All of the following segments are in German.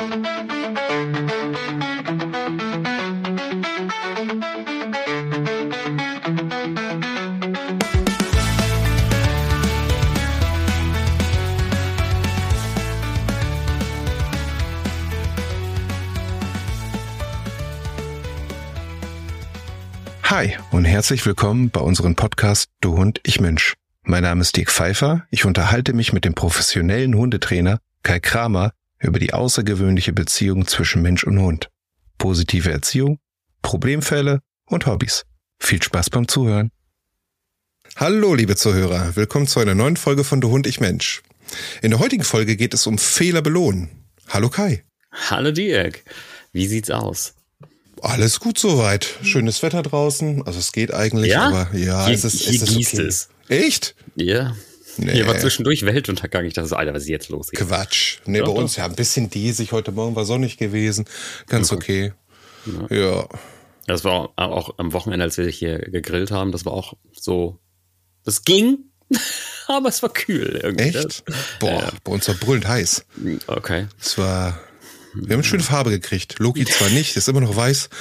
Hi und herzlich willkommen bei unserem Podcast Du Hund, ich Mensch. Mein Name ist Dirk Pfeiffer. Ich unterhalte mich mit dem professionellen Hundetrainer Kai Kramer über die außergewöhnliche Beziehung zwischen Mensch und Hund. Positive Erziehung, Problemfälle und Hobbys. Viel Spaß beim Zuhören. Hallo liebe Zuhörer, willkommen zu einer neuen Folge von Du Hund, ich Mensch. In der heutigen Folge geht es um Fehler belohnen. Hallo Kai. Hallo Dirk, wie sieht's aus? Alles gut soweit. Schönes Wetter draußen. Also es geht eigentlich, ja? Aber ja, hier, es ist gießt okay. es. Echt? Ja. Nee. Hier war zwischendurch Weltuntergang. Ich dachte so, Alter, was ist jetzt los? Hier? Quatsch. Nee, bei uns ja ein bisschen diesig. Heute Morgen war sonnig gewesen. Ganz okay. Ja. Das war auch am Wochenende, als wir hier gegrillt haben, das war auch so, das ging, aber es war kühl irgendwie. Echt? Boah, bei uns war brüllend heiß. Okay. Es war... Wir haben eine schöne Farbe gekriegt. Loki zwar nicht, ist immer noch weiß.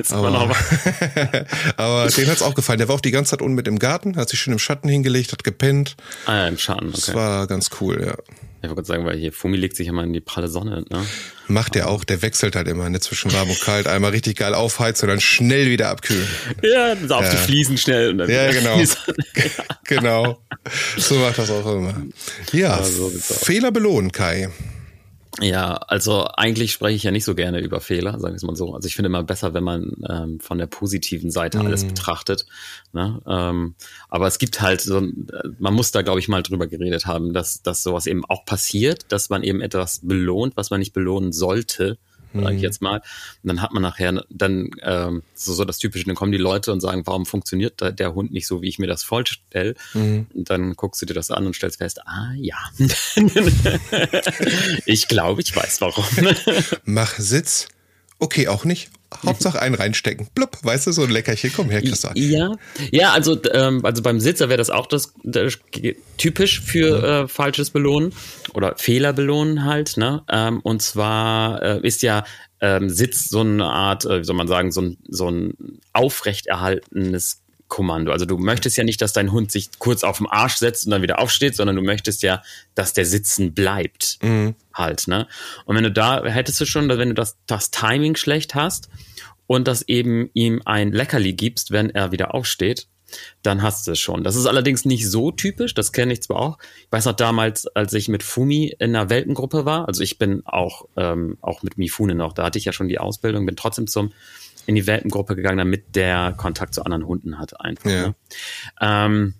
Aber denen hat's auch gefallen. Der war auch die ganze Zeit unten mit im Garten, hat sich schön im Schatten hingelegt, hat gepennt. Ah ja, im Schatten, okay. Das war ganz cool, ja. Ich wollte gerade sagen, weil hier Fumi legt sich immer in die pralle Sonne, ne? Macht der auch, der wechselt halt immer, ne, zwischen warm und kalt. Einmal richtig geil aufheizen und dann schnell wieder abkühlen. Ja, so auf die Fliesen schnell. Und dann genau. Genau. So macht das auch immer. Ja, so Fehler belohnen, Kai. Ja, also eigentlich spreche ich ja nicht so gerne über Fehler, sagen wir es mal so. Also ich finde immer besser, wenn man von der positiven Seite alles betrachtet. Ne? Aber es gibt halt so, man muss da glaube ich mal drüber geredet haben, dass sowas eben auch passiert, dass man eben etwas belohnt, was man nicht belohnen sollte, sage ich jetzt mal. Und dann hat man nachher dann so das Typische, dann kommen die Leute und sagen, warum funktioniert der Hund nicht so, wie ich mir das vorstelle? Und dann guckst du dir das an und stellst fest, ja. Ich glaube, ich weiß warum. Mach Sitz. Okay, auch nicht. Hauptsache einen reinstecken. Blub, weißt du, so ein Leckerchen. Komm her, Christian. Ja, also beim Sitzer wäre das auch das typisch für falsches Belohnen oder Fehler belohnen halt. Ne? Und zwar ist ja Sitz so eine Art, wie soll man sagen, so ein aufrechterhaltenes Kommando. Also du möchtest ja nicht, dass dein Hund sich kurz auf den Arsch setzt und dann wieder aufsteht, sondern du möchtest ja, dass der sitzen bleibt. Halt, ne? Und wenn du da, hättest du schon, wenn du das Timing schlecht hast und das eben ihm ein Leckerli gibst, wenn er wieder aufsteht, dann hast du es schon. Das ist allerdings nicht so typisch, das kenne ich zwar auch. Ich weiß noch damals, als ich mit Fumi in einer Welpengruppe war, also ich bin auch mit Mifune noch, da hatte ich ja schon die Ausbildung, bin trotzdem in die Welpengruppe gegangen, damit der Kontakt zu anderen Hunden hat einfach. Ja. Ne?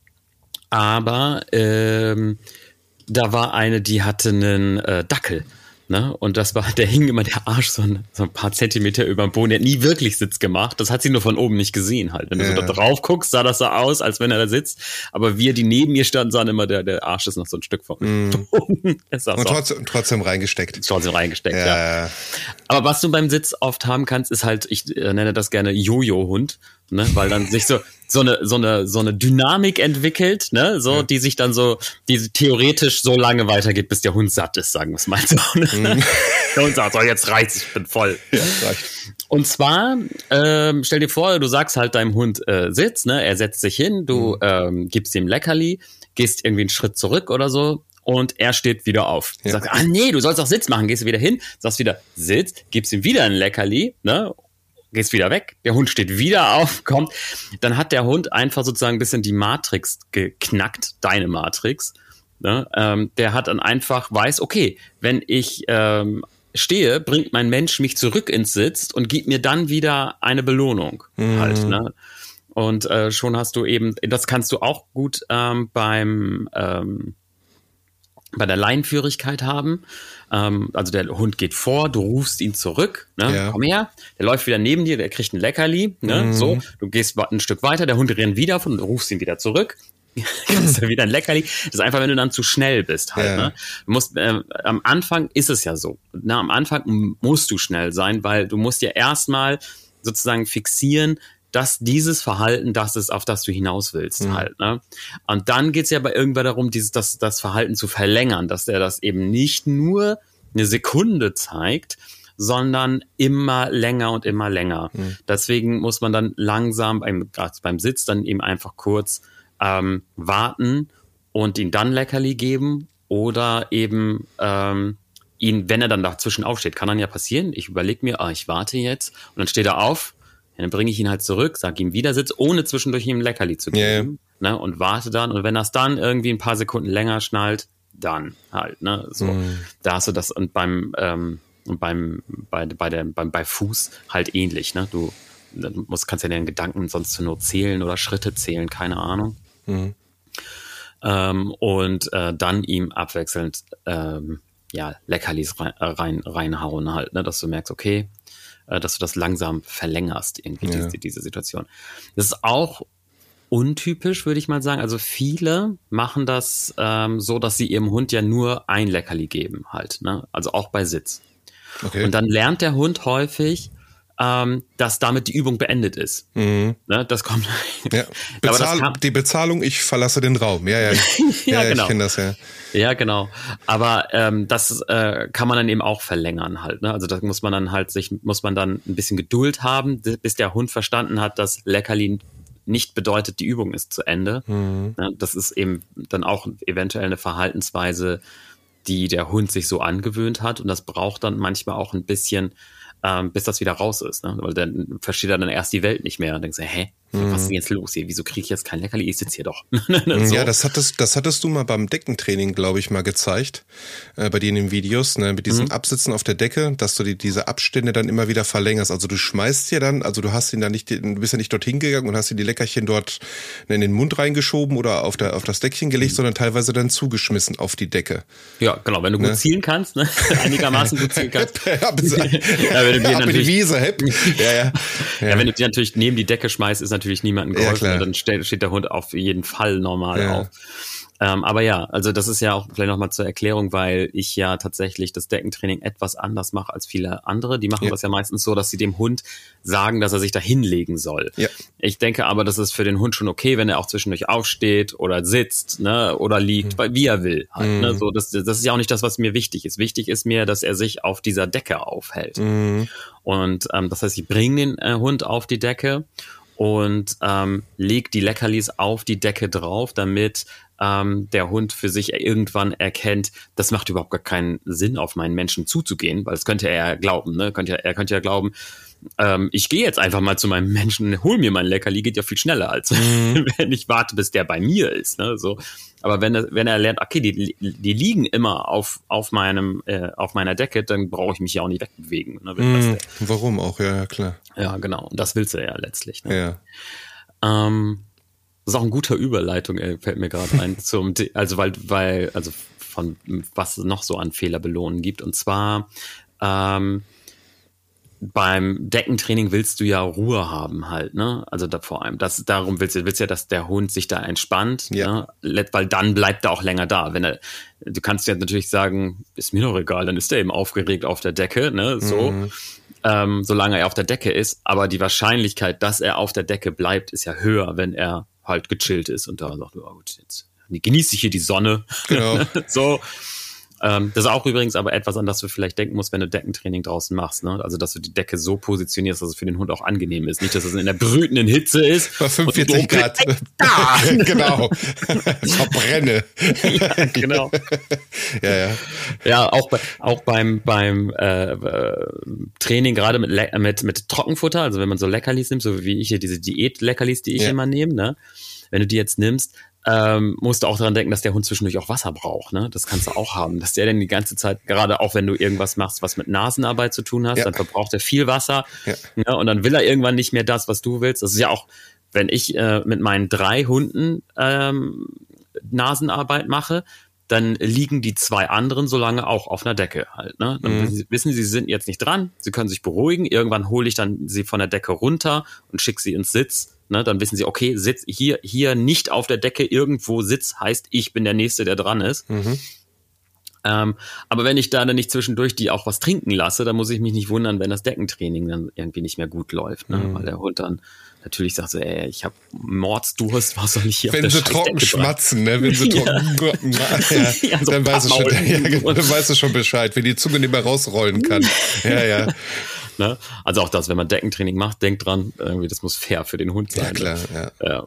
Da war eine, die hatte einen Dackel. Ne? Und der hing immer der Arsch so ein paar Zentimeter über dem Boden. Der hat nie wirklich Sitz gemacht. Das hat sie nur von oben nicht gesehen halt. Wenn du so da drauf guckst, sah das so aus, als wenn er da sitzt. Aber wir, die neben mir standen, sahen immer, der Arsch ist noch so ein Stück vom Boden. Und trotzdem reingesteckt. Trotzdem reingesteckt, ja. Aber was du beim Sitz oft haben kannst, ist halt, ich nenne das gerne Jojo-Hund, ne? Weil dann sich so eine Dynamik entwickelt, ne, die sich dann die theoretisch so lange weitergeht, bis der Hund satt ist, sagen wir es mal so. Ne? Der Hund sagt, so, jetzt reicht's, ich bin voll. Ja, reicht. Und zwar, stell dir vor, du sagst halt deinem Hund Sitz, ne, er setzt sich hin, du gibst ihm Leckerli, gehst irgendwie einen Schritt zurück oder so und er steht wieder auf. Du sagst, nee, du sollst auch Sitz machen, gehst du wieder hin, sagst wieder Sitz, gibst ihm wieder ein Leckerli, ne, gehst wieder weg, der Hund steht wieder auf, kommt, dann hat der Hund einfach sozusagen ein bisschen die Matrix geknackt, deine Matrix, ne? Der hat dann einfach weiß, okay, wenn ich stehe, bringt mein Mensch mich zurück ins Sitz und gibt mir dann wieder eine Belohnung halt, ne? Und schon hast du eben, das kannst du auch gut bei der Leinenführigkeit haben. Also der Hund geht vor, du rufst ihn zurück, ne? Komm her, der läuft wieder neben dir, der kriegt ein Leckerli, ne? So, du gehst ein Stück weiter, der Hund rennt wieder von, du rufst ihn wieder zurück, kriegst du wieder ein Leckerli. Das ist einfach, wenn du dann zu schnell bist halt, ne? Du musst, am Anfang ist es ja so, na, am Anfang musst du schnell sein, weil du musst ja erstmal sozusagen fixieren, dass dieses Verhalten das ist, auf das du hinaus willst halt, ne? Und dann geht's ja bei irgendwann darum, das Verhalten zu verlängern, dass er das eben nicht nur eine Sekunde zeigt, sondern immer länger und immer länger. Deswegen muss man dann langsam, gerade beim Sitz, dann eben einfach kurz warten und ihm dann Leckerli geben oder eben ihn, wenn er dann dazwischen aufsteht, kann dann ja passieren. Ich überlege mir, ich warte jetzt und dann steht er auf, dann bringe ich ihn halt zurück, sage ihm wieder Sitz, ohne zwischendurch ihm ein Leckerli zu geben, ne, und warte dann und wenn das dann irgendwie ein paar Sekunden länger schnallt, dann halt, ne, so. Da hast du das und bei Fuß halt ähnlich, ne? Du kannst ja den Gedanken sonst zur Not zählen oder Schritte zählen, keine Ahnung. Und dann ihm abwechselnd Leckerlis reinhauen halt, ne? Dass du merkst, okay, dass du das langsam verlängerst, irgendwie diese Situation. Das ist auch untypisch, würde ich mal sagen. Also viele machen das so, dass sie ihrem Hund ja nur ein Leckerli geben halt, ne? Also auch bei Sitz. Okay. Und dann lernt der Hund häufig, dass damit die Übung beendet ist. Ne, das kommt. Ja. Die Bezahlung, ich verlasse den Raum. Ja, genau. Ich kenne das, ja. Ja, genau. Aber das kann man dann eben auch verlängern halt. Ne? Also das muss man dann ein bisschen Geduld haben, bis der Hund verstanden hat, dass Leckerli nicht bedeutet, die Übung ist zu Ende. Ja, das ist eben dann auch eventuell eine Verhaltensweise, die der Hund sich so angewöhnt hat und das braucht dann manchmal auch ein bisschen, bis das wieder raus ist, ne? Weil dann versteht er dann erst die Welt nicht mehr und denkt so, was ist denn jetzt los hier? Wieso kriege ich jetzt kein Leckerli? Ich sitze hier doch. So. Ja, das hattest du mal beim Deckentraining, glaube ich, mal gezeigt, bei dir in den Videos, ne, mit diesem Absitzen auf der Decke, dass du diese Abstände dann immer wieder verlängerst. Also du schmeißt ja dann, also du bist ja nicht dorthin gegangen und hast dir die Leckerchen dort in den Mund reingeschoben oder auf das Deckchen gelegt, sondern teilweise dann zugeschmissen auf die Decke. Ja, genau, wenn du gut zielen kannst, ne? Einigermaßen gut zielen kannst. Wenn du die Wiese hebt. Ja, wenn du die natürlich neben die Decke schmeißt, ist natürlich niemandem geholfen. Ja, dann steht der Hund auf jeden Fall normal auf. Aber ja, also das ist ja auch vielleicht nochmal zur Erklärung, weil ich ja tatsächlich das Deckentraining etwas anders mache als viele andere. Die machen das ja meistens so, dass sie dem Hund sagen, dass er sich da hinlegen soll. Ja. Ich denke aber, das ist für den Hund schon okay, wenn er auch zwischendurch aufsteht oder sitzt, ne, oder liegt, wie er will. Halt, ne? So, das ist ja auch nicht das, was mir wichtig ist. Wichtig ist mir, dass er sich auf dieser Decke aufhält. Und das heißt, ich bringe den Hund auf die Decke und legt die Leckerlis auf die Decke drauf, damit der Hund für sich irgendwann erkennt, das macht überhaupt gar keinen Sinn, auf meinen Menschen zuzugehen, weil das könnte er ja glauben, ne? Er könnte ja glauben, ich gehe jetzt einfach mal zu meinem Menschen, hol mir mein Leckerli, geht ja viel schneller, als wenn ich warte, bis der bei mir ist, ne? So. Aber wenn er lernt, okay, die liegen immer auf meiner Decke, dann brauche ich mich ja auch nicht wegbewegen. Ne? Warum auch? Ja, klar. Ja, genau. Und das willst du ja letztlich. Ne? Ja. Das ist auch ein guter Überleitung, fällt mir gerade ein, also von was es noch so an Fehlerbelohnen gibt. Und zwar beim Deckentraining willst du ja Ruhe haben halt, ne? Also vor allem, darum willst du ja, dass der Hund sich da entspannt, ne? Weil dann bleibt er auch länger da. Du kannst ja natürlich sagen, ist mir doch egal, dann ist er eben aufgeregt auf der Decke, ne? So. Solange er auf der Decke ist, aber die Wahrscheinlichkeit, dass er auf der Decke bleibt, ist ja höher, wenn er halt gechillt ist und da sagt, oh gut, jetzt genieße ich hier die Sonne. Genau. So. Das ist auch übrigens aber etwas, an das du vielleicht denken musst, wenn du Deckentraining draußen machst, ne? Also, dass du die Decke so positionierst, dass es für den Hund auch angenehm ist. Nicht, dass es in der brütenden Hitze ist. Bei 45 Grad. Genau. Ich verbrenne. Ja, genau. Ja, auch beim Training, gerade mit Trockenfutter, also wenn man so Leckerlis nimmt, so wie ich hier diese Diät-Leckerlis, die ich immer nehme, ne? Wenn du die jetzt nimmst, musst du auch daran denken, dass der Hund zwischendurch auch Wasser braucht, ne? Das kannst du auch haben, dass der dann die ganze Zeit, gerade auch wenn du irgendwas machst, was mit Nasenarbeit zu tun hast, dann verbraucht er viel Wasser, ne? Und dann will er irgendwann nicht mehr das, was du willst. Das ist ja auch, wenn ich mit meinen 3 Hunden Nasenarbeit mache, dann liegen die 2 anderen so lange auch auf einer Decke halt, ne? Dann wissen sie sind jetzt nicht dran, sie können sich beruhigen, irgendwann hole ich dann sie von der Decke runter und schicke sie ins Sitz. Ne, dann wissen sie, okay, Sitz hier nicht auf der Decke, irgendwo Sitz heißt, ich bin der Nächste, der dran ist. Aber wenn ich da dann nicht zwischendurch die auch was trinken lasse, dann muss ich mich nicht wundern, wenn das Deckentraining dann irgendwie nicht mehr gut läuft, ne? Weil der Hund dann natürlich sagt so, ich habe Mordsdurst, was soll ich hier wenn auf der sie trocken Scheißdecke schmatzen, ne? Wenn sie trocken, Ja, so dann weißt du schon Bescheid, wenn die Zunge nicht mehr rausrollen kann. Ja. Ne? Also auch das, wenn man Deckentraining macht, denkt dran, irgendwie, das muss fair für den Hund sein. Ja, klar, ja.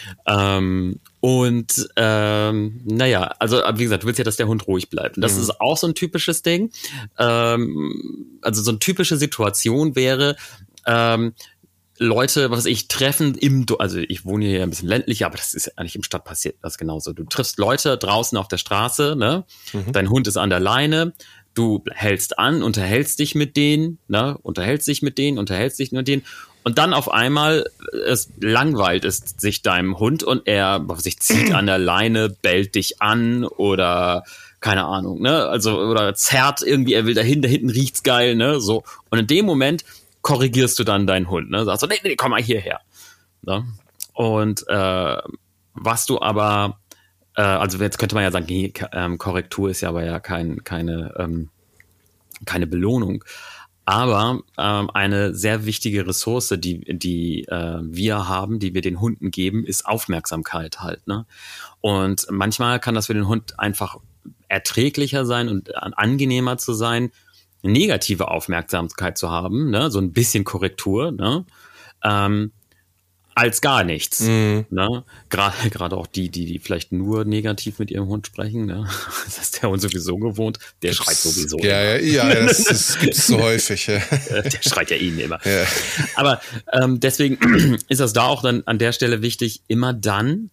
Naja, also wie gesagt, du willst ja, dass der Hund ruhig bleibt. Und das ist auch so ein typisches Ding. Also so eine typische Situation wäre, Leute, was weiß ich, treffen also ich wohne hier ein bisschen ländlicher, aber das ist eigentlich im Stadt passiert das genauso. Du triffst Leute draußen auf der Straße, ne? Dein Hund ist an der Leine, du hältst an, unterhältst dich mit denen, ne? Unterhältst dich mit denen und dann auf einmal langweilt es sich deinem Hund und er sich zieht an der Leine, bellt dich an oder keine Ahnung, ne? Also oder zerrt irgendwie, er will dahin, da hinten riecht's geil, ne? So. Und in dem Moment korrigierst du dann deinen Hund, ne? Sagst so, nee, komm mal hierher. Ne? Und was du aber, also jetzt könnte man ja sagen, Korrektur ist ja aber ja keine Belohnung. Aber eine sehr wichtige Ressource, die wir haben, die wir den Hunden geben, ist Aufmerksamkeit halt. Ne? Und manchmal kann das für den Hund einfach erträglicher sein und angenehmer zu sein, negative Aufmerksamkeit zu haben, ne, so ein bisschen Korrektur, ne, als gar nichts, ne, gerade auch die vielleicht nur negativ mit ihrem Hund sprechen, ne, das ist der Hund sowieso gewohnt, der schreit sowieso. Ja, das gibt's so häufig. Ja. Der schreit ja ihn immer. Ja. Aber deswegen ist das da auch dann an der Stelle wichtig, immer dann,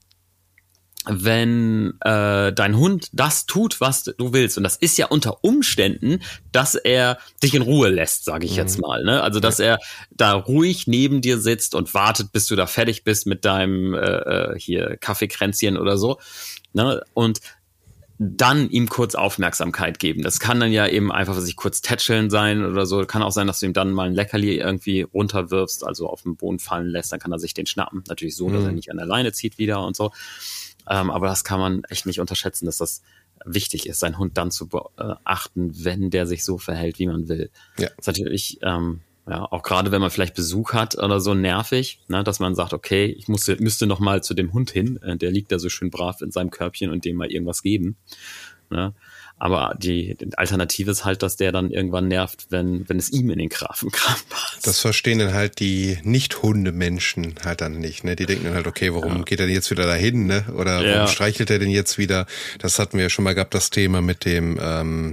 wenn dein Hund das tut, was du willst, und das ist ja unter Umständen, dass er dich in Ruhe lässt, sage ich jetzt mal, ne? Also dass er da ruhig neben dir sitzt und wartet, bis du da fertig bist mit deinem hier Kaffeekränzchen oder so, ne? Und dann ihm kurz Aufmerksamkeit geben. Das kann dann ja eben einfach sich kurz tätscheln sein oder so. Kann auch sein, dass du ihm dann mal ein Leckerli irgendwie runterwirfst, also auf den Boden fallen lässt, dann kann er sich den schnappen. Natürlich so, dass er nicht an der Leine zieht wieder und so. Aber das kann man echt nicht unterschätzen, dass das wichtig ist, seinen Hund dann zu beachten, wenn der sich so verhält, wie man will. Ja. Das ist natürlich, auch gerade wenn man vielleicht Besuch hat oder so, nervig, ne, dass man sagt, okay, ich müsste noch mal zu dem Hund hin, der liegt da so schön brav in seinem Körbchen und dem mal irgendwas geben. Ne? Aber die Alternative ist halt, dass der dann irgendwann nervt, wenn es ihm in den Kram passt. Das verstehen dann halt die Nicht-Hunde-Menschen halt dann nicht, ne? Die denken dann halt, okay, warum geht er denn jetzt wieder dahin, ne? Oder warum streichelt er denn jetzt wieder? Das hatten wir ja schon mal gehabt, das Thema mit dem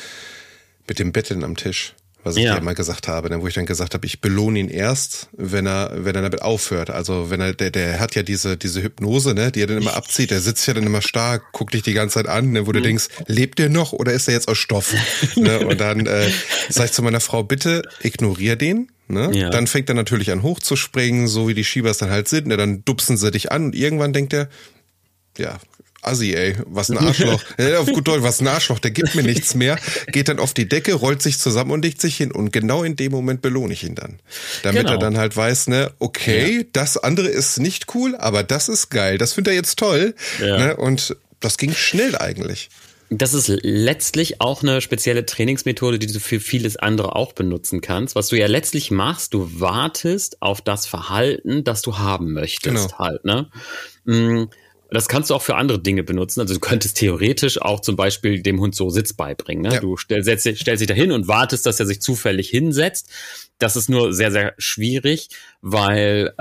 Betteln am Tisch. Was ich ja immer gesagt habe, wo ich dann gesagt habe, ich belohne ihn erst, wenn er damit aufhört. Also wenn er, der hat ja diese Hypnose, ne, die er dann immer abzieht, der sitzt ja dann immer stark, guckt dich die ganze Zeit an, ne, wo du denkst, lebt der noch oder ist er jetzt aus Stoff? Ne, und dann sag ich zu meiner Frau, bitte ignorier den. Ne? Ja. Dann fängt er natürlich an hochzuspringen, so wie die Schiebers dann halt sind, ne, dann dupsen sie dich an und irgendwann denkt er, ja, Assi, ey, was ein Arschloch. Auf gut Deutsch, was ein Arschloch, der gibt mir nichts mehr, geht dann auf die Decke, rollt sich zusammen und legt sich hin. Und genau in dem Moment belohne ich ihn dann. Damit er dann halt weiß, ne, okay, das andere ist nicht cool, aber das ist geil, das findet er jetzt toll. Ja. Ne? Und das ging schnell eigentlich. Das ist letztlich auch eine spezielle Trainingsmethode, die du für vieles andere auch benutzen kannst. Was du ja letztlich machst, du wartest auf das Verhalten, das du haben möchtest halt, ne? Das kannst du auch für andere Dinge benutzen. Also du könntest theoretisch auch zum Beispiel dem Hund so Sitz beibringen. Ne? Ja. Du stellst dich da hin und wartest, dass er sich zufällig hinsetzt. Das ist nur sehr, sehr schwierig, weil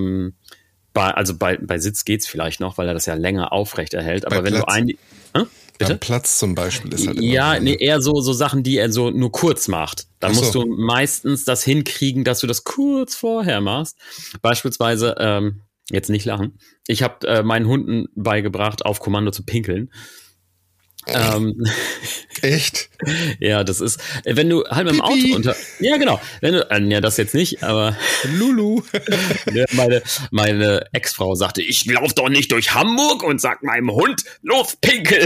bei Sitz geht's vielleicht noch, weil er das ja länger aufrecht erhält. Aber wenn Platz. Bitte? Beim Platz zum Beispiel ist halt immer ja, nee, eher so Sachen, die er so nur kurz macht. Dann musst du meistens das hinkriegen, dass du das kurz vorher machst. Beispielsweise jetzt nicht lachen. Ich habe meinen Hunden beigebracht, auf Kommando zu pinkeln. Echt? Ja, das ist, wenn du halt mit dem Auto ja, genau. Wenn du, ja, das jetzt nicht, aber Lulu. meine Ex-Frau sagte, ich lauf doch nicht durch Hamburg und sag meinem Hund, los, pinkel.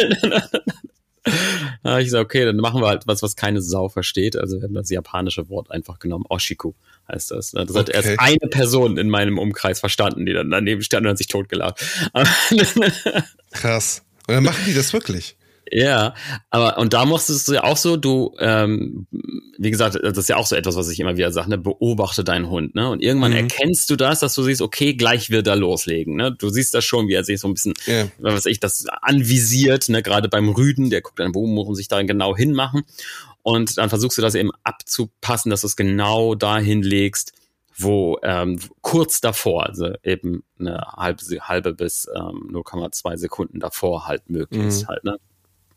Ich sag, okay, dann machen wir halt was keine Sau versteht. Also wir haben das japanische Wort einfach genommen. Oshiku heißt das. Das hat erst eine Person in meinem Umkreis verstanden, die dann daneben stand und hat sich totgelacht. Krass. Und dann machen die das wirklich? Ja, aber und da musstest du ja auch so, wie gesagt, das ist ja auch so etwas, was ich immer wieder sage, ne, beobachte deinen Hund, ne? Und irgendwann erkennst du das, dass du siehst, okay, gleich wird er loslegen, ne? Du siehst das schon, wie er sich so ein bisschen, was weiß ich, das anvisiert, ne? Gerade beim Rüden, der guckt dann, wo muss sich da genau hinmachen. Und dann versuchst du das eben abzupassen, dass du es genau dahin legst, wo kurz davor, also eben eine halbe bis 0,2 Sekunden davor halt möglichst halt, ne?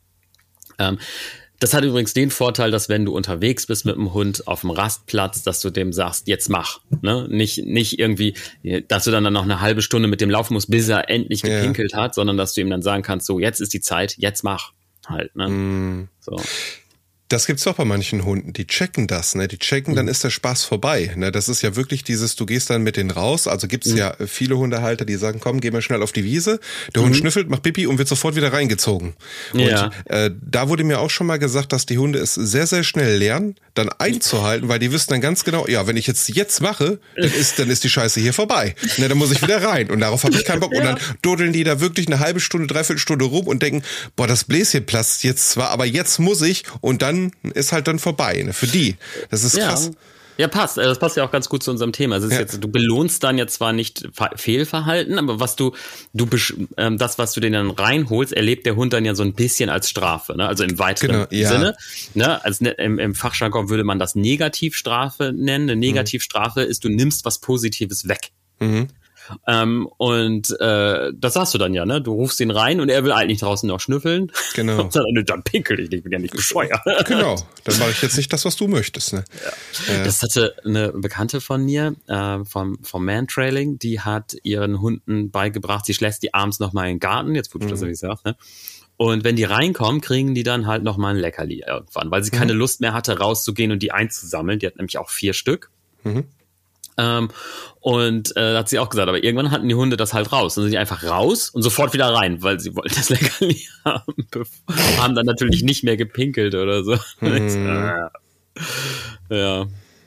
Das hat übrigens den Vorteil, dass wenn du unterwegs bist mit dem Hund auf dem Rastplatz, dass du dem sagst, jetzt mach, ne? Nicht irgendwie, dass du dann noch eine halbe Stunde mit dem laufen musst, bis er endlich gepinkelt hat, sondern dass du ihm dann sagen kannst, so, jetzt ist die Zeit, jetzt mach halt, ne? So. Das gibt's auch bei manchen Hunden, die checken das, ne? Die checken, dann ist der Spaß vorbei, ne? Das ist ja wirklich dieses, du gehst dann mit denen raus, also gibt's ja viele Hundehalter, die sagen, komm, geh mal schnell auf die Wiese, der Hund schnüffelt, macht Pipi und wird sofort wieder reingezogen. Und da wurde mir auch schon mal gesagt, dass die Hunde es sehr, sehr schnell lernen, dann einzuhalten, weil die wissen dann ganz genau, ja, wenn ich jetzt mache, dann ist die Scheiße hier vorbei. Ne, dann muss ich wieder rein und darauf habe ich keinen Bock. Und dann dodeln die da wirklich eine halbe Stunde, dreiviertel rum und denken, boah, das Bläschen platzt jetzt zwar, aber jetzt muss ich und dann ist halt dann vorbei, ne? Für die. Das ist krass. Ja, passt. Das passt ja auch ganz gut zu unserem Thema. Also du belohnst dann ja zwar nicht Fehlverhalten, aber das, was du denen dann reinholst, erlebt der Hund dann ja so ein bisschen als Strafe, ne? Also im weiteren Sinne. Ne? Also im Fachjargon würde man das Negativstrafe nennen. Eine Negativstrafe ist, du nimmst was Positives weg. Das sagst du dann ja, ne? Du rufst ihn rein und er will eigentlich draußen noch schnüffeln. Genau. Und dann pinkel ich bin ja nicht bescheuert. Genau, dann mache ich jetzt nicht das, was du möchtest, ne? Das hatte eine Bekannte von mir, vom Mantrailing, die hat ihren Hunden beigebracht, sie lässt die abends noch mal in den Garten, jetzt wo du das gesagt, ne? Und wenn die reinkommen, kriegen die dann halt noch mal ein Leckerli irgendwann, weil sie keine Lust mehr hatte, rauszugehen und die einzusammeln. Die hat nämlich auch 4 Stück. Da hat sie auch gesagt, aber irgendwann hatten die Hunde das halt raus. Dann sind die einfach raus und sofort wieder rein, weil sie wollten das Leckerli haben. Haben dann natürlich nicht mehr gepinkelt oder so. Ja,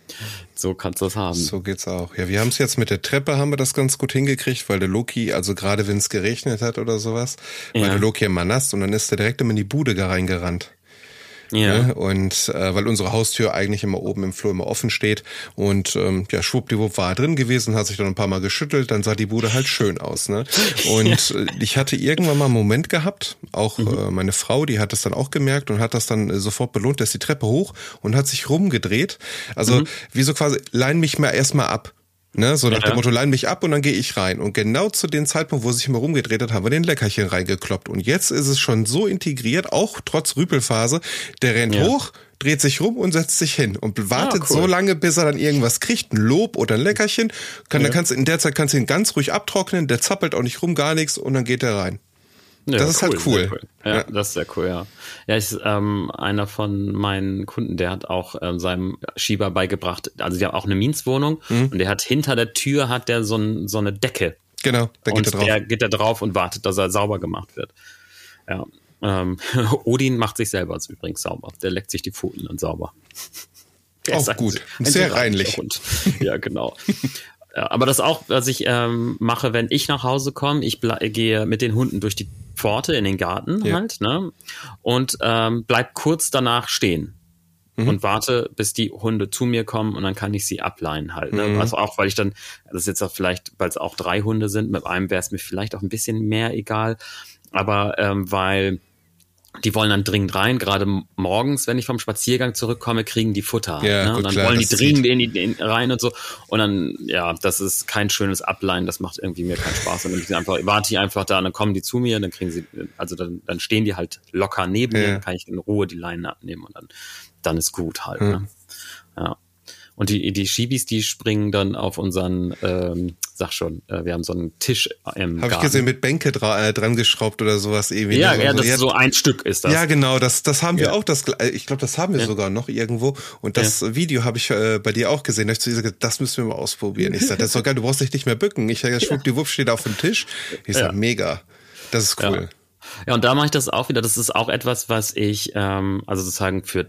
so kannst du das haben. So geht's auch. Ja, wir haben es jetzt mit der Treppe, haben wir das ganz gut hingekriegt, weil der Loki, also gerade wenn es geregnet hat oder sowas, war der Loki immer nass und dann ist er direkt immer in die Bude reingerannt. Ja. Ne? Und weil unsere Haustür eigentlich immer oben im Flur immer offen steht und schwuppdiwupp war er drin gewesen, hat sich dann ein paar Mal geschüttelt, dann sah die Bude halt schön aus, ne? Und ich hatte irgendwann mal einen Moment gehabt, auch meine Frau, die hat das dann auch gemerkt und hat das dann sofort belohnt, dass die Treppe hoch und hat sich rumgedreht. Also wie so quasi, lein mich mal erstmal ab. Ne, so nach dem Motto, lein mich ab und dann gehe ich rein. Und genau zu dem Zeitpunkt, wo sie sich immer rumgedreht hat, haben wir den Leckerchen reingekloppt. Und jetzt ist es schon so integriert, auch trotz Rüpelphase, der rennt hoch, dreht sich rum und setzt sich hin und wartet so lange, bis er dann irgendwas kriegt, ein Lob oder ein Leckerchen. Dann in der Zeit kannst du ihn ganz ruhig abtrocknen, der zappelt auch nicht rum, gar nichts und dann geht er rein. Ja, das ist cool, halt cool. Ja, das ist sehr cool, ja. Ja, einer von meinen Kunden, der hat auch seinem Schieber beigebracht, also die haben auch eine Mietswohnung und der hat hinter der Tür hat der so eine Decke. Genau, da geht er drauf. Der geht da drauf und wartet, dass er sauber gemacht wird. Ja. Odin macht sich selber übrigens sauber. Der leckt sich die Pfoten dann sauber. Auch gut. Sehr reinlich. Hund. Ja, genau. Ja, aber das auch, was ich mache, wenn ich nach Hause komme, ich gehe mit den Hunden durch die Pforte in den Garten halt, ne? Und bleib kurz danach stehen und warte, bis die Hunde zu mir kommen und dann kann ich sie ableihen halt. Ne? Also auch, weil ich dann, das ist jetzt auch vielleicht, weil es auch 3 Hunde sind, mit einem wäre es mir vielleicht auch ein bisschen mehr egal, aber weil die wollen dann dringend rein, gerade morgens, wenn ich vom Spaziergang zurückkomme, kriegen die Futter. Ja, ne? gut, und dann klar, wollen die dringend rein und so. Und dann, das ist kein schönes Ableihen, das macht irgendwie mir keinen Spaß. Und dann warte ich einfach da und dann kommen die zu mir, dann kriegen sie, also dann stehen die halt locker neben mir, dann kann ich in Ruhe die Leine abnehmen und dann ist gut halt. Ne? Ja. Und die Schiebis, die springen dann auf unseren, wir haben so einen Tisch im Garten. Habe ich gesehen, mit Bänke dran geschraubt oder sowas irgendwie. Ja, das ist so ein Stück ist das. Ja, genau, das haben wir auch, ich glaube, das haben wir sogar noch irgendwo. Und das Video habe ich bei dir auch gesehen. Da habe ich zu dir gesagt, das müssen wir mal ausprobieren. Ich sage, das ist doch geil, du brauchst dich nicht mehr bücken. Ich sage, schwuppdiwupp steht auf dem Tisch. Ich sage, mega, das ist cool. Ja, und da mache ich das auch wieder. Das ist auch etwas, was ich also sozusagen für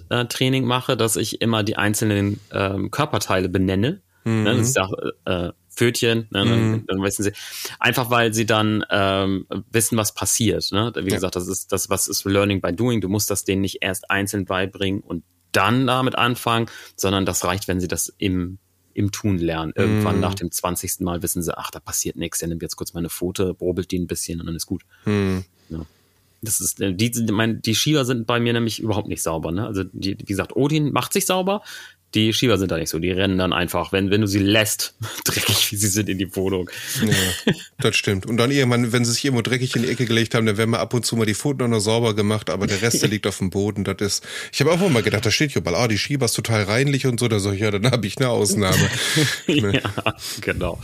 Tierarzt-Training mache, dass ich immer die einzelnen Körperteile benenne. Ne? Das ist auch Pfötchen, ne, dann wissen sie. Einfach weil sie dann wissen, was passiert. Ne? Wie gesagt, was ist Learning by Doing. Du musst das denen nicht erst einzeln beibringen und dann damit anfangen, sondern das reicht, wenn sie das im Tun lernen. Irgendwann nach dem 20. Mal wissen sie, ach, da passiert nichts, der nimmt jetzt kurz meine Pfote, probelt die ein bisschen und dann ist gut. Ja. Das ist, die Schieber sind bei mir nämlich überhaupt nicht sauber. Ne? Also wie gesagt, Odin macht sich sauber, die Schieber sind da nicht so, die rennen dann einfach, wenn du sie lässt, dreckig wie sie sind, in die Wohnung. Ja, das stimmt. Und dann irgendwann, wenn sie sich irgendwo dreckig in die Ecke gelegt haben, dann werden wir ab und zu mal die Pfoten noch sauber gemacht, aber der Rest, der liegt auf dem Boden. Ich habe auch immer gedacht, da steht hier mal, die Schieber ist total reinlich und so, da sag ich, ja, dann habe ich eine Ausnahme. Ja, genau.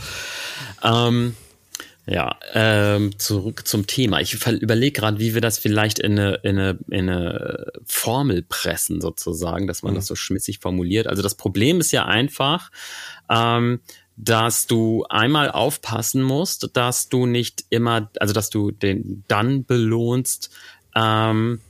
Zurück zum Thema. Ich überlege gerade, wie wir das vielleicht in eine Formel pressen, sozusagen, dass man das so schmitzig formuliert. Also das Problem ist ja einfach, dass du einmal aufpassen musst, dass du nicht immer, also dass du den dann belohnst, wenn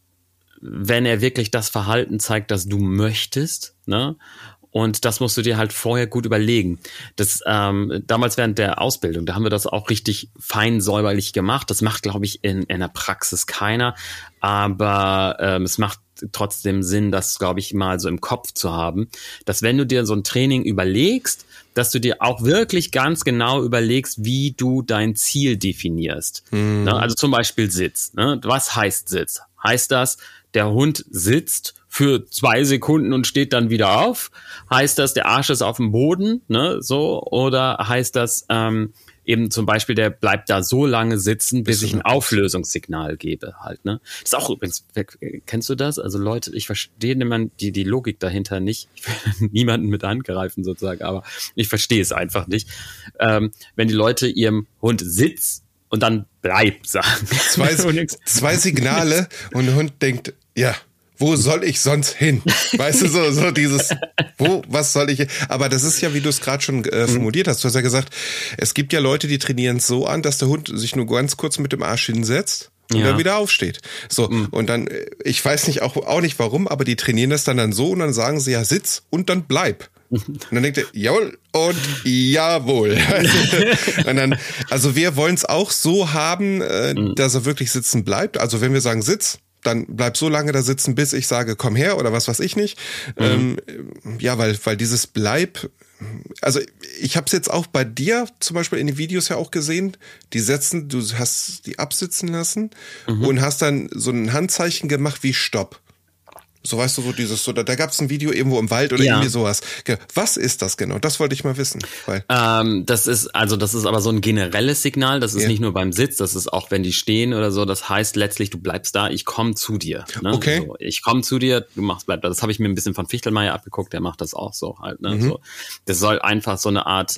er wirklich das Verhalten zeigt, das du möchtest, ne? Und das musst du dir halt vorher gut überlegen. Das damals während der Ausbildung, da haben wir das auch richtig fein säuberlich gemacht. Das macht, glaube ich, in der Praxis keiner. Aber es macht trotzdem Sinn, das, glaube ich, mal so im Kopf zu haben, dass wenn du dir so ein Training überlegst, dass du dir auch wirklich ganz genau überlegst, wie du dein Ziel definierst. Ne? Also zum Beispiel Sitz. Ne? Was heißt Sitz? Heißt das, der Hund sitzt für 2 Sekunden und steht dann wieder auf? Heißt das, der Arsch ist auf dem Boden, ne, so? Oder heißt das eben zum Beispiel, der bleibt da so lange sitzen, bis ich ein Auflösungssignal gebe, halt, ne? Das ist auch übrigens, kennst du das? Also Leute, ich verstehe die Logik dahinter nicht. Ich will niemanden mit angreifen sozusagen, aber ich verstehe es einfach nicht. Wenn die Leute ihrem Hund Sitz und dann bleib sagen. 2 Signale und der Hund denkt, ja, wo soll ich sonst hin? Weißt du, so dieses, was soll ich hin? Aber das ist ja, wie du es gerade schon formuliert hast. Du hast ja gesagt, es gibt ja Leute, die trainieren es so an, dass der Hund sich nur ganz kurz mit dem Arsch hinsetzt und dann wieder aufsteht. So, und dann, ich weiß nicht, auch nicht warum, aber die trainieren das dann so und dann sagen sie ja Sitz und dann bleib. Und dann denkt er, jawohl und jawohl. Und dann, also wir wollen es auch so haben, dass er wirklich sitzen bleibt. Also wenn wir sagen Sitz, dann bleib so lange da sitzen, bis ich sage, komm her oder was weiß ich nicht. Ja, weil dieses Bleib, also ich habe es jetzt auch bei dir zum Beispiel in den Videos ja auch gesehen, du hast die absitzen lassen und hast dann so ein Handzeichen gemacht wie Stopp. So, weißt du, so dieses, da gab es ein Video irgendwo im Wald oder irgendwie sowas. Was ist das genau? Das wollte ich mal wissen. Das ist aber so ein generelles Signal. Das ist nicht nur beim Sitz, das ist auch, wenn die stehen oder so. Das heißt letztlich, du bleibst da, ich komme zu dir. Ne? Okay. So, ich komme zu dir, bleib da. Das habe ich mir ein bisschen von Fichtelmeier abgeguckt, der macht das auch so halt. Ne? So, das soll einfach so eine Art,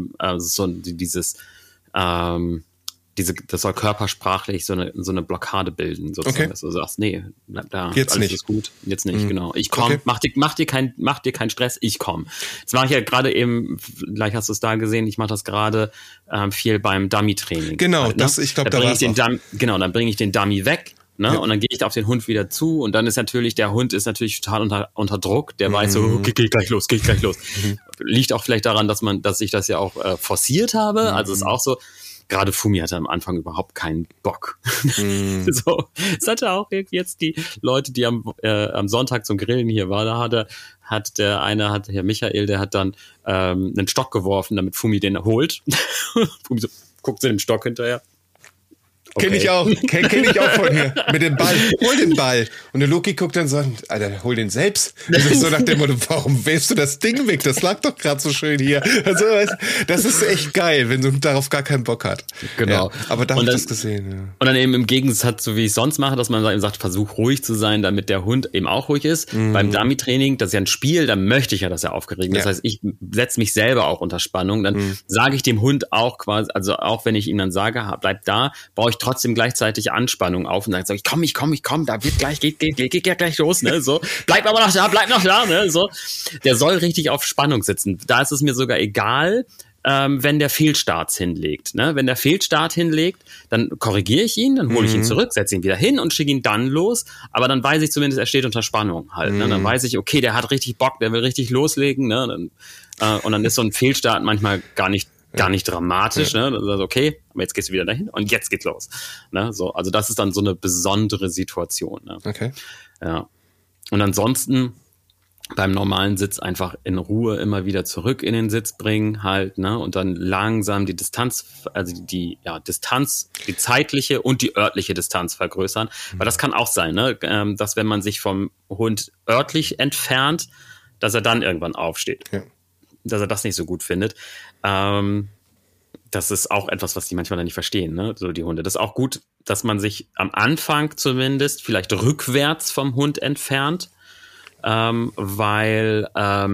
das soll körpersprachlich so eine Blockade bilden, sozusagen, dass du sagst, nee, bleib da, jetzt alles nicht. Ist gut, jetzt nicht, genau. Ich komme, mach dir keinen Stress, ich komme. Jetzt mache ich ja gerade eben, gleich hast du es da gesehen, ich mache das gerade viel beim Dummy-Training. Genau, halt, ne? ich glaube, da war es Genau, dann bringe ich den Dummy weg. Ne? Und dann gehe ich auf den Hund wieder zu und dann ist natürlich, der Hund ist natürlich total unter Druck, der weiß so, geh gleich los. Liegt auch vielleicht daran, dass ich das ja auch forciert habe, also ist auch so, gerade Fumi hatte am Anfang überhaupt keinen Bock. So, es hatte auch jetzt die Leute, die am Sonntag zum Grillen hier war, da hat Herr Michael, der hat dann einen Stock geworfen, damit Fumi den holt. Fumi so, guckt zu dem Stock hinterher. Okay. Kenn ich auch von hier. Mit dem Ball. Hol den Ball. Und der Loki guckt dann so, Alter, hol den selbst. Und so nach dem Motto, warum wirfst du das Ding weg? Das lag doch gerade so schön hier. Also, das ist echt geil, wenn du darauf gar keinen Bock hat. Genau. Ja, aber da habe ich das gesehen. Ja. Und dann eben im Gegensatz, so wie ich sonst mache, dass man eben sagt, versuch ruhig zu sein, damit der Hund eben auch ruhig ist. Beim Dummy-Training, das ist ja ein Spiel, da möchte ich ja, dass er aufgeregt ist. Das heißt, ich setze mich selber auch unter Spannung. Dann sage ich dem Hund auch quasi, also auch wenn ich ihm dann sage, bleib da, baue ich trotzdem gleichzeitig Anspannung auf und dann sage ich, komm, da wird gleich, geht gleich los, ne, so. Bleib noch da, ne, so. Der soll richtig auf Spannung sitzen. Da ist es mir sogar egal, wenn der Fehlstarts hinlegt. Ne? Wenn der Fehlstart hinlegt, dann korrigiere ich ihn, dann hole ich ihn zurück, setze ihn wieder hin und schicke ihn dann los. Aber dann weiß ich zumindest, er steht unter Spannung halt. Ne? Dann weiß ich, okay, der hat richtig Bock, der will richtig loslegen. Ne? Und dann ist so ein Fehlstart manchmal gar nicht dramatisch. Ne? Das ist okay, aber jetzt gehst du wieder dahin und jetzt geht's los. Ne? So, also das ist dann so eine besondere Situation. Ne? Okay. Ja. Und ansonsten beim normalen Sitz einfach in Ruhe immer wieder zurück in den Sitz bringen halt, ne, und dann langsam die Distanz, also die Distanz, die zeitliche und die örtliche Distanz vergrößern, weil das kann auch sein, ne, dass wenn man sich vom Hund örtlich entfernt, dass er dann irgendwann aufsteht, dass er das nicht so gut findet. Das ist auch etwas, was die manchmal dann nicht verstehen, ne, so die Hunde. Das ist auch gut, dass man sich am Anfang zumindest vielleicht rückwärts vom Hund entfernt, weil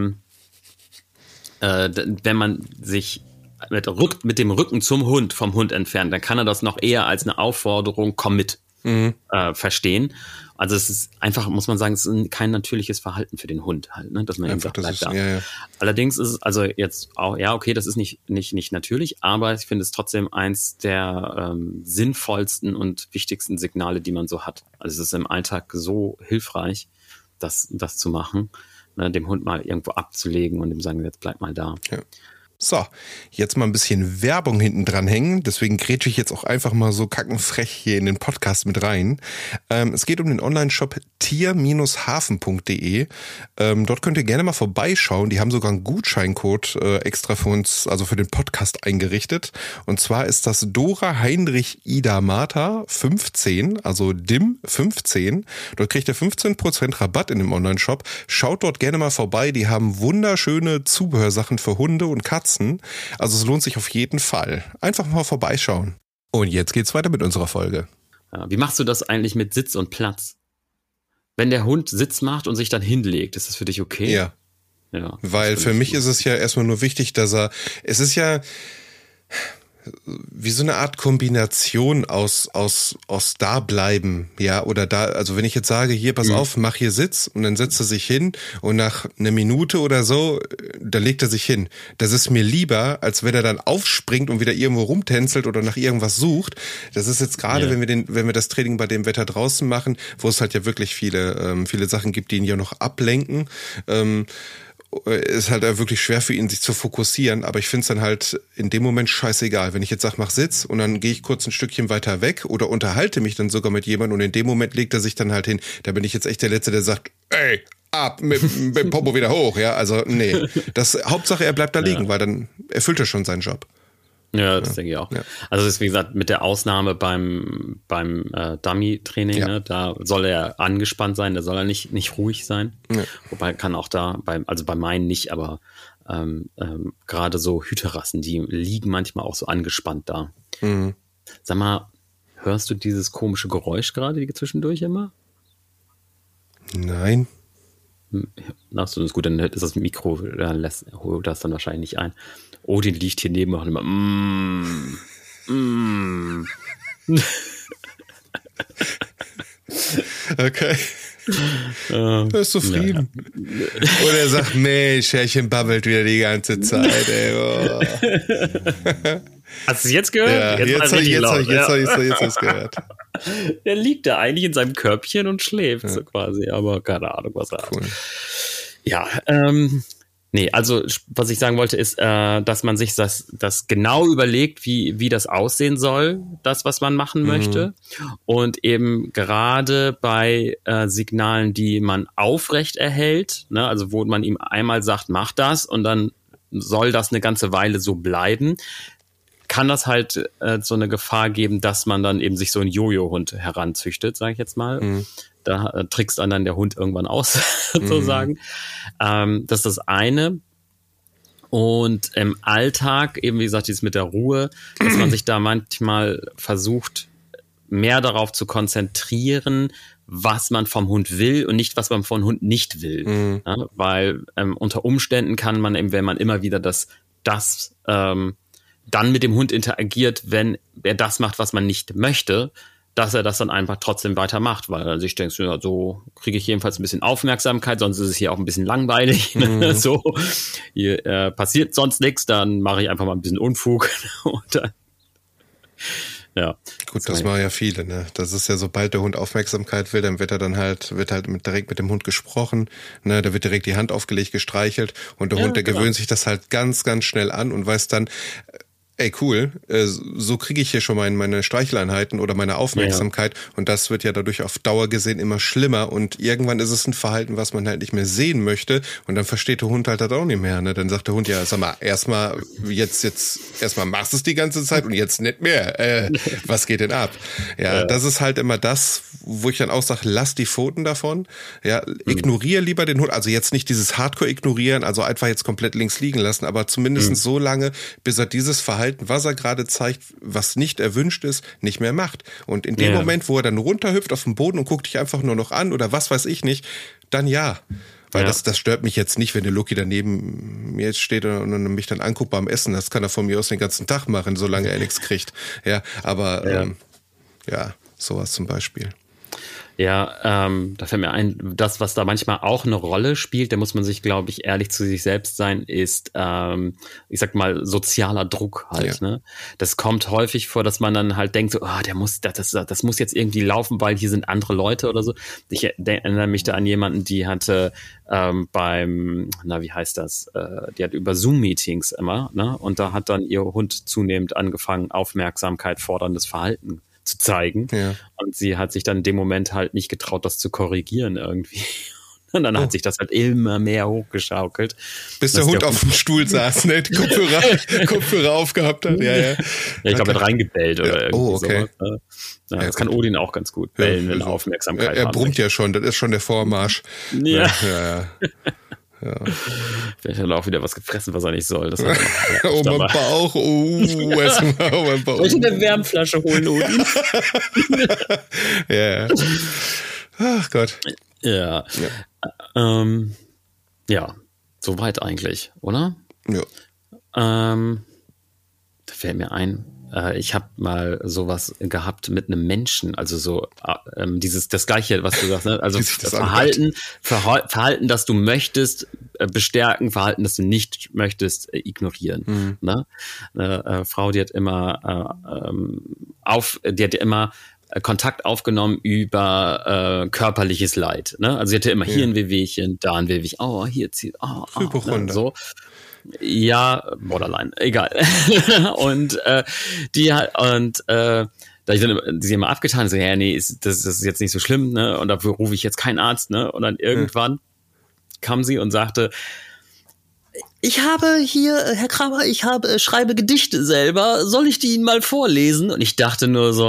wenn man sich mit dem Rücken zum Hund vom Hund entfernt, dann kann er das noch eher als eine Aufforderung, komm mit, verstehen. Also es ist einfach, muss man sagen, es ist kein natürliches Verhalten für den Hund halt, ne? Dass man einfach sagt, bleib da. Ja. Allerdings ist es also jetzt auch, ja, okay, das ist nicht natürlich, aber ich finde es trotzdem eins der sinnvollsten und wichtigsten Signale, die man so hat. Also es ist im Alltag so hilfreich, das zu machen, ne, dem Hund mal irgendwo abzulegen und ihm sagen, jetzt bleib mal da. Ja. So, jetzt mal ein bisschen Werbung hinten dran hängen, deswegen grätsche ich jetzt auch einfach mal so kackenfrech hier in den Podcast mit rein. Es geht um den Online-Shop tier-hafen.de. Dort könnt ihr gerne mal vorbeischauen, die haben sogar einen Gutscheincode extra für uns, also für den Podcast eingerichtet. Und zwar ist das Dora Heinrich Ida Martha 15, also DIM 15. Dort kriegt ihr 15% Rabatt in dem Online-Shop. Schaut dort gerne mal vorbei, die haben wunderschöne Zubehörsachen für Hunde und Katzen. Also es lohnt sich auf jeden Fall. Einfach mal vorbeischauen. Und jetzt geht's weiter mit unserer Folge. Ja, wie machst du das eigentlich mit Sitz und Platz? Wenn der Hund Sitz macht und sich dann hinlegt, ist das für dich okay? Ja. Weil für mich ist es ja erstmal nur wichtig, dass es ist ja wie so eine Art Kombination aus Dableiben, ja, oder da, also wenn ich jetzt sage, hier, pass auf, mach hier Sitz und dann setzt er sich hin und nach einer Minute oder so, da legt er sich hin. Das ist mir lieber, als wenn er dann aufspringt und wieder irgendwo rumtänzelt oder nach irgendwas sucht. Das ist jetzt gerade, wenn wir das Training bei dem Wetter draußen machen, wo es halt ja wirklich viele Sachen gibt, die ihn ja noch ablenken, ist halt wirklich schwer für ihn, sich zu fokussieren, aber ich finde es dann halt in dem Moment scheißegal. Wenn ich jetzt sage, mach Sitz und dann gehe ich kurz ein Stückchen weiter weg oder unterhalte mich dann sogar mit jemandem und in dem Moment legt er sich dann halt hin. Da bin ich jetzt echt der Letzte, der sagt, ey, ab, mit dem Popo wieder hoch, ja, also nee. Hauptsache er bleibt da liegen, weil dann erfüllt er schon seinen Job. Ja, das denke ich auch. Ja. Also das ist, wie gesagt, mit der Ausnahme beim Dummy-Training, ne, da soll er angespannt sein, da soll er nicht ruhig sein. Ja. Wobei kann auch da, bei meinen nicht, aber gerade so Hüterassen, die liegen manchmal auch so angespannt da. Mhm. Sag mal, hörst du dieses komische Geräusch gerade zwischendurch immer? Nein. Ach so, das ist gut, dann ist das Mikro, holt das dann wahrscheinlich nicht ein. Odin liegt hier neben und immer Okay. Er ist zufrieden. Ja. Und er sagt, Mensch, Herrchen babbelt wieder die ganze Zeit, ey. Oh. Hast du es jetzt gehört? Ja, jetzt habe ich es gehört. Der liegt da eigentlich in seinem Körbchen und schläft so quasi, aber keine Ahnung, was er hat. Ja, nee, also was ich sagen wollte ist, dass man sich das genau überlegt, wie das aussehen soll, das, was man machen möchte. Und eben gerade bei Signalen, die man aufrecht erhält, ne, also wo man ihm einmal sagt, mach das und dann soll das eine ganze Weile so bleiben, kann das halt so eine Gefahr geben, dass man dann eben sich so einen Jojo-Hund heranzüchtet, sage ich jetzt mal. Da trickst dann der Hund irgendwann aus, sozusagen. Das ist das eine. Und im Alltag, eben wie gesagt, dieses mit der Ruhe, dass man sich da manchmal versucht, mehr darauf zu konzentrieren, was man vom Hund will und nicht, was man vom Hund nicht will. Ja, weil unter Umständen kann man eben, wenn man immer wieder das dann mit dem Hund interagiert, wenn er das macht, was man nicht möchte, dass er das dann einfach trotzdem weitermacht, weil er sich denkt, ja, so kriege ich jedenfalls ein bisschen Aufmerksamkeit, sonst ist es hier auch ein bisschen langweilig. So, hier passiert sonst nichts, dann mache ich einfach mal ein bisschen Unfug. Und dann, ja. Gut, das machen ja viele, ne? Das ist ja, sobald der Hund Aufmerksamkeit will, dann wird direkt mit dem Hund gesprochen, ne? Da wird direkt die Hand aufgelegt, gestreichelt und der Hund, der gewöhnt sich das halt ganz, ganz schnell an und weiß dann, ey, cool, so kriege ich hier schon meine Streicheleinheiten oder meine Aufmerksamkeit und das wird ja dadurch auf Dauer gesehen immer schlimmer und irgendwann ist es ein Verhalten, was man halt nicht mehr sehen möchte und dann versteht der Hund halt das auch nicht mehr, ne? Dann sagt der Hund, ja, sag mal, erstmal machst du es die ganze Zeit und jetzt nicht mehr. Was geht denn ab? Ja, das ist halt immer das, wo ich dann auch sage, lass die Pfoten davon, ja, ignoriere lieber den Hund, also jetzt nicht dieses Hardcore ignorieren, also einfach jetzt komplett links liegen lassen, aber zumindest so lange, bis er dieses Verhalten, was er gerade zeigt, was nicht erwünscht ist, nicht mehr macht. Und in dem Moment, wo er dann runterhüpft auf den Boden und guckt dich einfach nur noch an oder was weiß ich nicht, dann ja. Weil das stört mich jetzt nicht, wenn der Lucky daneben mir jetzt steht und mich dann anguckt beim Essen. Das kann er von mir aus den ganzen Tag machen, solange er nichts kriegt. Ja, aber sowas zum Beispiel. Ja, da fällt mir ein, das, was da manchmal auch eine Rolle spielt, da muss man sich, glaube ich, ehrlich zu sich selbst sein, ist, ich sag mal, sozialer Druck halt, ne? Das kommt häufig vor, dass man dann halt denkt so, das muss jetzt irgendwie laufen, weil hier sind andere Leute oder so. Ich erinnere mich da an jemanden, die hatte wie heißt das? Die hat über Zoom-Meetings immer, ne? Und da hat dann ihr Hund zunehmend angefangen, Aufmerksamkeit forderndes Verhalten zu zeigen. Ja. Und sie hat sich dann in dem Moment halt nicht getraut, das zu korrigieren irgendwie. Und dann hat sich das halt immer mehr hochgeschaukelt. Bis der Hund auf dem Stuhl saß, ne? Die Kopfhörer aufgehabt hat. Ja, ich glaube, er hat reingebellt oder irgendwie sowas. Ja, das kann Odin auch ganz gut, bellen, wenn er Aufmerksamkeit hat. Er brummt ja schon, das ist schon der Vormarsch. Ja. Vielleicht hat er auch wieder was gefressen, was er nicht soll. Das hat mein Bauch. Mein Bauch. Soll ich eine Wärmflasche holen, Odin? Ja. Ach Gott. Ja. Soweit eigentlich, oder? Ja. Da fällt mir ein, ich habe mal sowas gehabt mit einem Menschen, also so das Gleiche, was du sagst, ne? Also Verhalten, das du möchtest, bestärken, Verhalten, das du nicht möchtest, ignorieren. Ne? Eine Frau, die hat immer Kontakt aufgenommen über körperliches Leid. Ne? Also sie hatte immer hier ein Wehwehchen, da ein Wehwehchen, hier zieht, so. Ja, Borderline, egal. Und da ich dann sie immer abgetan, so, ja, nee, das ist jetzt nicht so schlimm, ne? Und dafür rufe ich jetzt keinen Arzt, ne? Und dann irgendwann kam sie und sagte, ich habe hier, Herr Kramer, schreibe Gedichte selber, soll ich die Ihnen mal vorlesen? Und ich dachte nur so,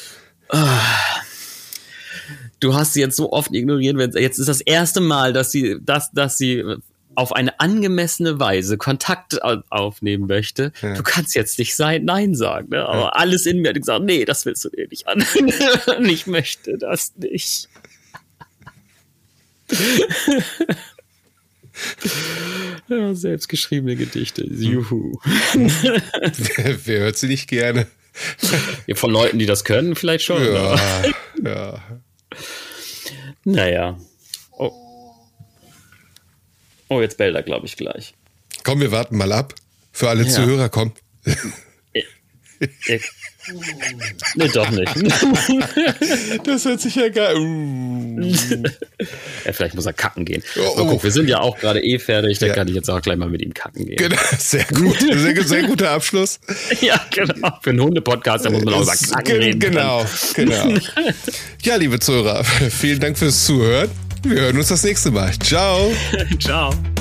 du hast sie jetzt so oft ignoriert, jetzt ist das erste Mal, dass sie auf eine angemessene Weise Kontakt aufnehmen möchte. Ja. Du kannst jetzt nicht Nein sagen, ne? Aber alles in mir hat gesagt, nee, das willst du dir nicht an. Ich möchte das nicht. Ja, selbstgeschriebene Gedichte. Juhu. Wer hört sie nicht gerne? Ja, von Leuten, die das können, vielleicht schon. Ja. Naja. Oh, jetzt bellt er, glaube ich, gleich. Komm, wir warten mal ab. Für alle Zuhörer, komm. Nee, doch nicht. Das hört sich ja geil. Ja, vielleicht muss er kacken gehen. Mal guck, wir sind ja auch gerade fertig, dann kann ich jetzt auch gleich mal mit ihm kacken gehen. Genau, sehr gut. Sehr guter Abschluss. Ja, genau. Für einen Hundepodcast, da muss man auch über Kacken reden. Genau. Ja, liebe Zuhörer, vielen Dank fürs Zuhören. Wir hören uns das nächste Mal. Ciao. Ciao.